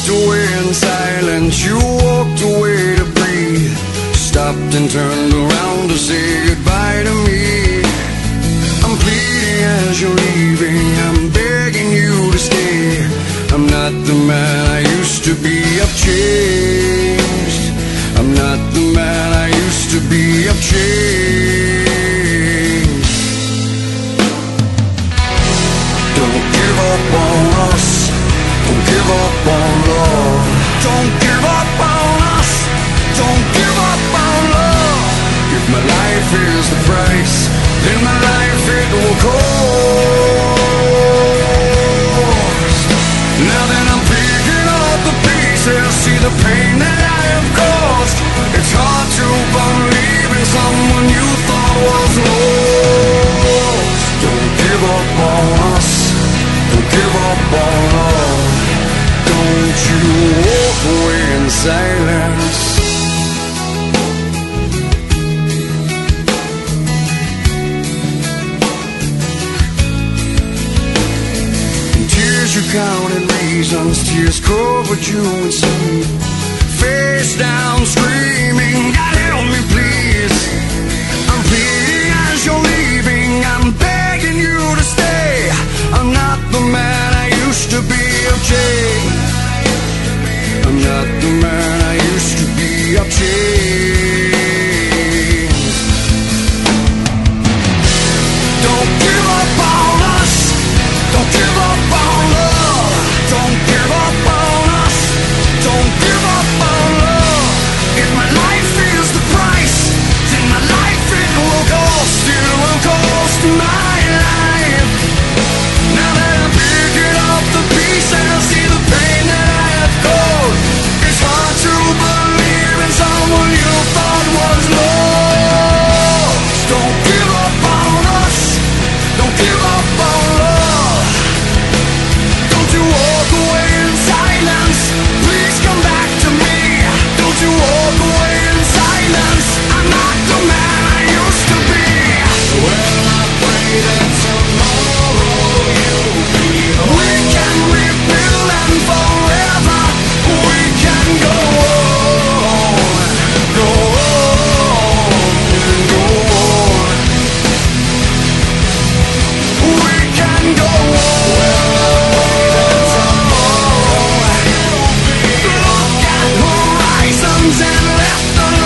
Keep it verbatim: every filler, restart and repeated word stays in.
walked away in silence, you walked away to breathe. Stopped and turned around to say goodbye to me. I'm pleading as you're leaving, I'm begging you to stay. I'm not the man I used to be, I've changed. I'm not the man I used to be, I've changed. Don't give up on us, don't give up on love. Don't give up on us, don't give up on love. If my life is the price, then my life it will cost. Now that I'm picking up the pieces, see the pain that I have caused. It's hard to believe in someone you thought was lost. Don't give up on us, don't give up on love. Don't you walk away in silence. You counted reasons, tears covered you in sleep. Face down screaming, God help me please. I'm pleading as you're leaving, I'm begging you to stay. I'm not the man I used to be, I've changed. I'm not the man I used to be, I've changed. Don't give up on us, don't give up on love. Don't give up on us, don't give up on love. If my life is the price, then my life it will cost. It will cost my life. Now that I'm picking up the pieces, see the pain that I have caused. It's hard to believe in someone you thought was lost. Don't give up on us, don't give up on love. Don't you walk away in silence, please come back to me. Don't you walk away in silence, I'm not the man I used to be. Well, I pray that tomorrow you'll be home. We can rebuild and forever we can go on, go on, go on. We can go on. Look at horizons and let the